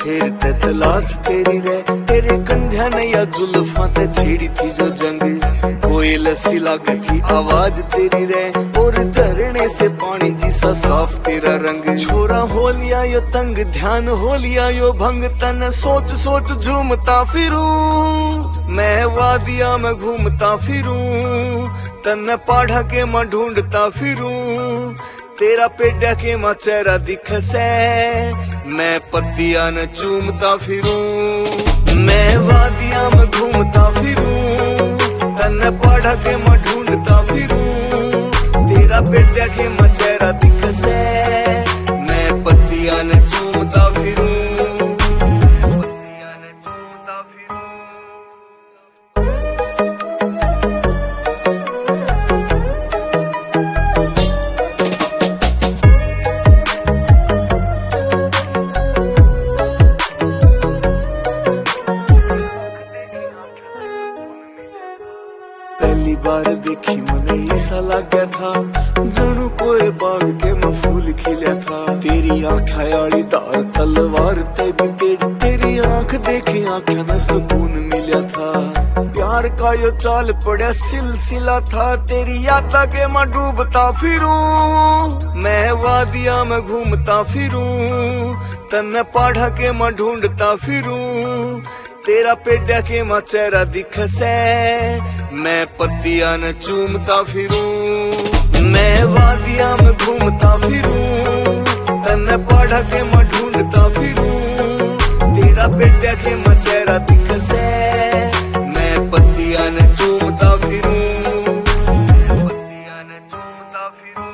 फिर ते तलाश तेरी रे, तेरे कंध्या ने या जुल्फा ते छेड़ी थी जो जंग। कोयल सी लागे थी आवाज तेरी रे, और झरने से पानी जिसा साफ तेरा रंग। छोरा हो लिया यो तंग, ध्यान हो लिया यो भंग, तन सोच सोच झूमता फिरूं मैं वादिया में घूमता फिरूं, तन पाढ़ा के मैं ढूंढता फिरूं, तेरा पेड़ा के मां चेहरा दिखसे मैं पत्तियां न चूमता फिरूं। मैं वादिया में घूमता फिरूं, तन पाढ़ा के मैं ढूंढता फिरूं, तेरा पेड़ा के मां चेहरा दिखसे मैं पत्तियां न चूमता फिरूं। पहली बार देखी मने ऐसा लगा था, जानू कोई बाग के मैं फूल खिला था। तेरी आँखें आड़ी दार तलवार ते भी तेज, तेरी आँख देखी आँखें में सुकून मिला था। प्यार का यो चाल पड़ा सिलसिला था, तेरी यादा के मैं डूबता फिरूं मैं वादिया में घूमता फिरूं, तन पाढ़ा के मैं ढूंढता फिरूं, तेरा पेड़ा के मां चेहरा दिखसे मैं पत्तियां न चूमता फिरूं। मैं वादिया में घूमता फिरूं, तन पाढ़ा के मैं ढूंढता फिरूं, तेरा पेड़ा के मां चेहरा दिखसे मैं पत्तियां न चूमता फिरूं, पत्तियां न चूमता फिरूं।